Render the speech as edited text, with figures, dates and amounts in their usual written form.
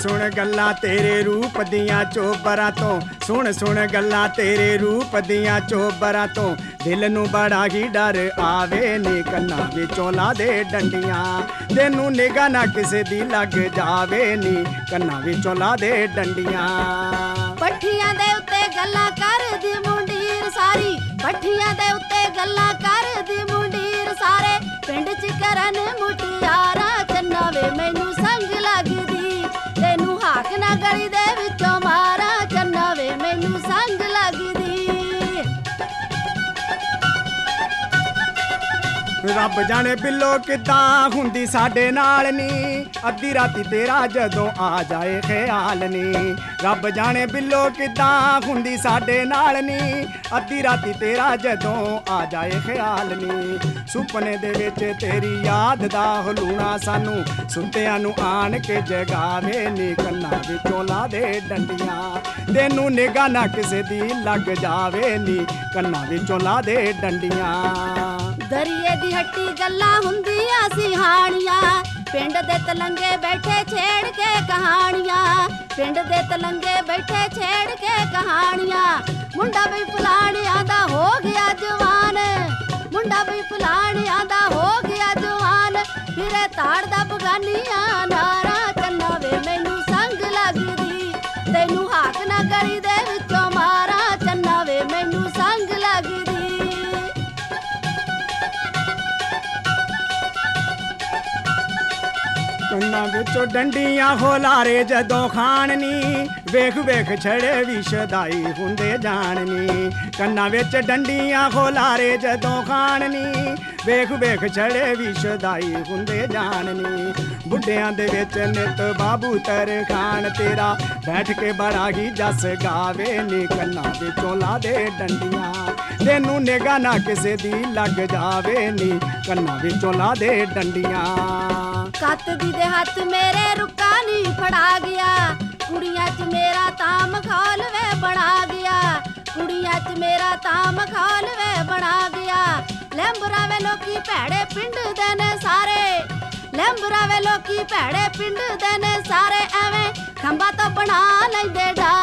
ਸੁਣ ਗੱਲਾਂ ਤੇਰੇ ਰੂਪ ਦੀਆਂ ਚੋਬਰਾਂ ਤੋਂ ਸੁਣ ਗੱਲਾਂ ਤੇਰੇ ਰੂਪ ਦੀਆਂ ਚੋਬਰਾਂ ਤੋਂ ਦਿਲ ਨੂੰ ਬੜਾ ਹੀ ਡਰ ਆਵੇ ਨੀ ਕੰਨਾਂ ਵਿੱਚੋਂ ਲਾ ਦੇ ਡੰਡੀਆਂ ਤੈਨੂੰ ਨਿਗਾਹ ਨਾ ਕਿਸੇ ਦੀ ਲੱਗ ਜਾਵੇ ਨੀ ਕੰਨਾਂ ਵਿੱਚੋਂ ਲਾ ਦੇ ਡੰਡੀਆਂ ਪੱਠੀਆਂ ਦੇ ਉੱਤੇ ਗੱਲਾਂ ਕਰਦੀ ਮੁੰਡੀਰ ਸਾਰੀ ਪੱਠੀਆਂ ਦੇ ਉੱਤੇ ਗੱਲਾਂ ਕਰਦੀ ਮੁੰਡੀਰ ਸਾਰੇ ਪਿੰਡ 'ਚ ਕਰਨ ਮੁਟਿਆਰਾਂ ਚੰਨਾ ਵੇ ਮੈਨੂੰ ਸੰਗ ਲੱਗਦੀ ਤੈਨੂੰ ਹਾਕ ਨਾ ਗਲੀ ਦੇ ਵਿੱਚੋਂ ਮਾਰਾਂ ਚੰਨਾ ਵੇ ਮੈਨੂੰ ਸੰਗ ਲੱਗਦੀ ਰੱਬ ਜਾਣੇ ਬਿੱਲੋ ਕਿੱਦਾਂ ਹੁੰਦੀ ਸਾਡੇ ਨਾਲ ਨੀ ਅੱਧੀ ਰਾਤੀ ਤੇਰਾ ਜਦੋਂ ਆ ਜਾਏ ਖਿਆਲ ਨੀ ਰੱਬ ਜਾਣੇ ਬਿੱਲੋ ਕਿੱਦਾਂ ਹੁੰਦੀ ਸਾਡੇ ਨਾਲ ਨੀ ਅੱਧੀ ਰਾਤੀ ਤੇਰਾ ਜਦੋਂ ਆ ਜਾਏ ਖਿਆਲ ਨੀ ਸੁਪਨੇ ਦੇ ਵਿੱਚ ਤੇਰੀ ਯਾਦ ਦਾ ਹਲੂਣਾ ਸਾਨੂੰ ਸੁੱਤਿਆਂ ਨੂੰ ਆਣ ਕੇ ਜਗਾਵੇ ਨੀ ਕੰਨਾਂ ਵਿੱਚੋਂ ਲਾ ਦੇ ਡੰਡੀਆਂ ਤੈਨੂੰ ਨਿਗਾਹ ਨਾ ਕਿਸੇ ਦੀ ਲੱਗ ਜਾਵੇ ਨੀ ਕੰਨਾਂ ਵਿੱਚੋਂ ਲਾ ਦੇ ਡੰਡੀਆਂ ਦਰਿਏ ਦੀ ਹੱਟੀ ਗੱਲਾਂ ਹੁੰਦੀਆਂ ਸੀ ਹਾਣੀਆਂ ਪਿੰਡ ਦੇ ਤਲੰਗੇ ਬੈਠੇ ਛੇੜ ਕੇ ਕਹਾਣੀਆਂ ਪਿੰਡ ਦੇ ਤਲੰਗੇ ਬੈਠੇ ਛੇੜ ਕੇ ਕਹਾਣੀਆਂ ਮੁੰਡਾ ਵੀ ਫਲਾਣਿਆਂ ਦਾ ਹੋ ਗਿਆ ਜਵਾਨ ਮੁੰਡਾ ਵੀ ਫਲਾਣਿਆਂ ਦਾ ਹੋ ਗਿਆ ਜਵਾਨ ਫਿਰੇ ਤਾੜ ਦਾ ਬਗਾਨੀਆਂ ਨਾਰਾ ਚੰਨਾ ਵੇ ਮੈਨੂੰ ਸੰਗ ਲੱਗਦੀ ਤੈਨੂੰ ਹਾਕ ਨਾ ਗਲੀ ਦੇ ਵਿੱਚੋਂ ਮਾਰਾਂ ਚੰਨਾ ਵੇ ਮੈਨੂੰ ਸੰਗ ਲੱਗਦੀ ਕੰਨਾਂ ਵਿੱਚੋਂ ਡੰਡੀਆਂ ਹੋਲਾਰੇ ਜਦੋਂ ਖਾਣਨੀ ਵੇਖ ਵੇਖ ਛੜੇ ਵੀ ਸ਼ਦਾਈ ਹੁੰਦੇ ਜਾਣਨੀ ਕੰਨਾਂ ਵਿੱਚ ਡੰਡੀਆਂ ਹੋਲਾਰੇ ਜਦੋਂ ਖਾਣਨੀ ਵੇਖ ਵੇਖ ਛੜੇ ਵੀ ਸ਼ਦਾਈ ਹੁੰਦੇ ਜਾਣਨੀ ਬੁੱਢਿਆਂ ਦੇ ਵਿੱਚ ਨਿਤ ਬਾਬੂ ਤਰਖਾਨ ਤੇਰਾ ਬੈਠ ਕੇ ਬੜਾ ਹੀ ਜਸ ਗਾਵੇ ਨੀ ਕੰਨਾਂ ਵਿੱਚੋਂ ਲਾ ਦੇ ਡੰਡੀਆਂ ਤੈਨੂੰ ਨਿਗਾਹ ਨਾ ਕਿਸੇ ਦੀ ਲੱਗ ਜਾਵੇ ਨੀ ਕੰਨਾਂ ਵਿੱਚੋਂ ਲਾ ਦੇ ਡੰਡੀਆਂ ਕੱਤ ਦੀ ਦੇ ਹੱਥ ਮੇਰੇ ਰੁੱਕਾ ਨੀ ਫੜਾ ਗਿਆ ਕੁੜੀਆਂ 'ਚ ਮੇਰਾ ਤਾਂ ਮਖੌਲ ਵੇ ਬਣਾ ਗਿਆ ਕੁੜੀਆਂ 'ਚ ਮੇਰਾ ਤਾਂ ਮਖੌਲ ਵੇ ਬਣਾ ਗਿਆ ਲੈਂਬਰਾ ਵੇ ਲੋਕੀ ਭੈੜੇ ਪਿੰਡ ਦੇ ਨੇ ਸਾਰੇ ਲੈਂਬਰਾ ਵੇ ਲੋਕੀ ਭੈੜੇ ਪਿੰਡ ਦੇ ਨੇ ਸਾਰੇ ਐਵੇਂ ਖੰਭਾ ਤੋਂ ਬਣਾ ਲੈਂਦੇ ਡਾ